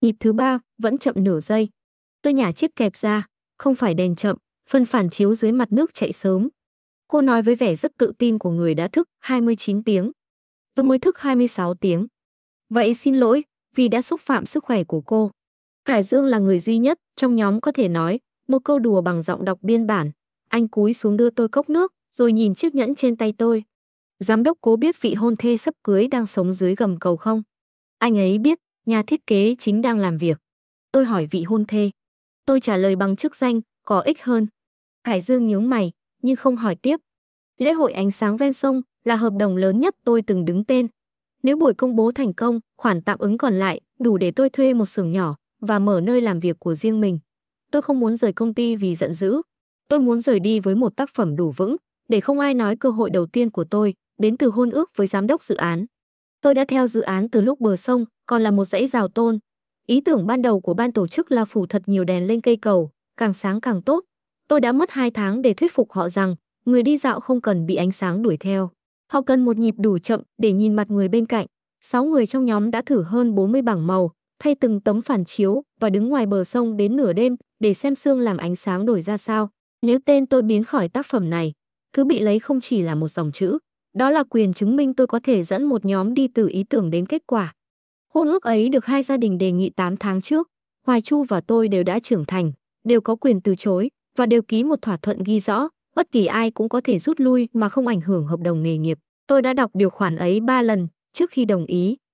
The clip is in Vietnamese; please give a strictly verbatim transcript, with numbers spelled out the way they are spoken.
Nhịp thứ ba, vẫn chậm nửa giây. Tôi nhả chiếc kẹp ra, không phải đèn chậm, phân phản chiếu dưới mặt nước chạy sớm. Cô nói với vẻ rất tự tin của người đã thức hai mươi chín tiếng. Tôi mới thức hai mươi sáu tiếng. Vậy xin lỗi, vì đã xúc phạm sức khỏe của cô. Khải Dương là người duy nhất trong nhóm có thể nói một câu đùa bằng giọng đọc biên bản. Anh cúi xuống đưa tôi cốc nước, rồi nhìn chiếc nhẫn trên tay tôi. Giám đốc Cố biết vị hôn thê sắp cưới đang sống dưới gầm cầu không? Anh ấy biết, nhà thiết kế chính đang làm việc. Tôi hỏi vị hôn thê. Tôi trả lời bằng chức danh, có ích hơn. Khải Dương nhướng mày, nhưng không hỏi tiếp. Lễ hội ánh sáng ven sông là hợp đồng lớn nhất tôi từng đứng tên. Nếu buổi công bố thành công, khoản tạm ứng còn lại đủ để tôi thuê một xưởng nhỏ và mở nơi làm việc của riêng mình. Tôi không muốn rời công ty vì giận dữ. Tôi muốn rời đi với một tác phẩm đủ vững, để không ai nói cơ hội đầu tiên của tôi đến từ hôn ước với giám đốc dự án. Tôi đã theo dự án từ lúc bờ sông còn là một dãy rào tôn. Ý tưởng ban đầu của ban tổ chức là phủ thật nhiều đèn lên cây cầu, càng sáng càng tốt. Tôi đã mất hai tháng để thuyết phục họ rằng người đi dạo không cần bị ánh sáng đuổi theo. Họ cần một nhịp đủ chậm để nhìn mặt người bên cạnh. Sáu người trong nhóm đã thử hơn bốn mươi bảng màu, thay từng tấm phản chiếu và đứng ngoài bờ sông đến nửa đêm để xem sương làm ánh sáng đổi ra sao. Nếu tên tôi biến khỏi tác phẩm này, thứ bị lấy không chỉ là một dòng chữ, đó là quyền chứng minh tôi có thể dẫn một nhóm đi từ ý tưởng đến kết quả. Hôn ước ấy được hai gia đình đề nghị tám tháng trước. Hoài Chu và tôi đều đã trưởng thành, đều có quyền từ chối và đều ký một thỏa thuận ghi rõ bất kỳ ai cũng có thể rút lui mà không ảnh hưởng hợp đồng nghề nghiệp. Tôi đã đọc điều khoản ấy ba lần trước khi đồng ý.